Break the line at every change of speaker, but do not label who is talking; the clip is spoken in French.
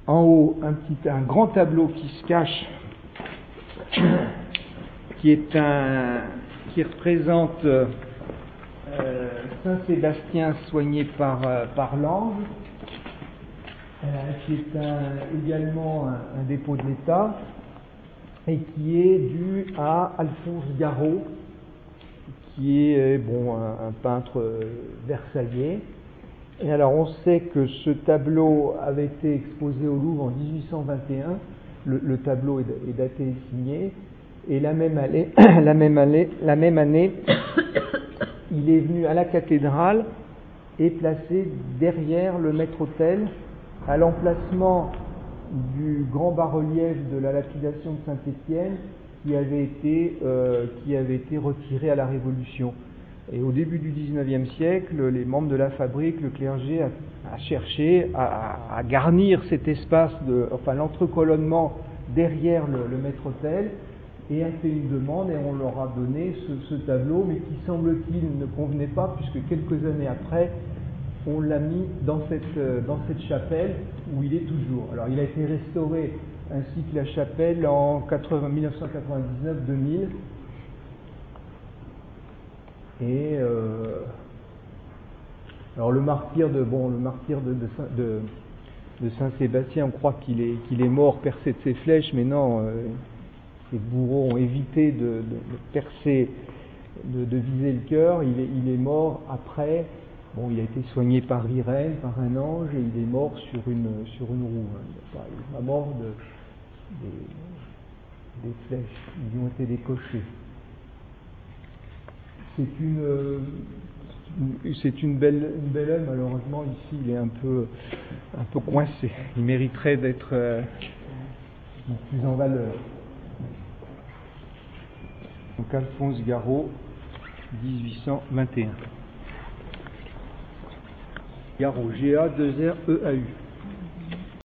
En haut, un grand tableau qui se cache, qui représente Saint Sébastien soigné par l'ange, qui est également un dépôt de l'État, et qui est dû à Alphonse Garot, qui est un peintre versaillais. Et alors on sait que ce tableau avait été exposé au Louvre en 1821, le tableau est daté et signé, et la même année, il est venu à la cathédrale et placé derrière le maître-autel, à l'emplacement du grand bas-relief de la lapidation de Saint-Étienne qui avait été retiré à la Révolution. Et au début du XIXe siècle, les membres de la fabrique, le clergé, a cherché à garnir cet espace, l'entrecolonnement derrière le maître-autel, et a fait une demande, et on leur a donné ce tableau, mais qui semble-t-il ne convenait pas, puisque quelques années après, on l'a mis dans cette chapelle où il est toujours. Alors il a été restauré ainsi que la chapelle en 1999-2000. Et alors le martyr de Saint-Sébastien, on croit qu'il est mort percé de ses flèches, mais non, ses bourreaux ont évité de percer, de viser le cœur. Il est mort après. Il a été soigné par Irène, par un ange, et il est mort sur une roue. Il n'est pas mort des flèches, ils lui ont été décochés. C'est une belle œuvre, malheureusement ici il est un peu coincé. Il mériterait d'être plus en valeur. Donc Alphonse Garot, 1821. Garot, G-A-2-R-E-A-U.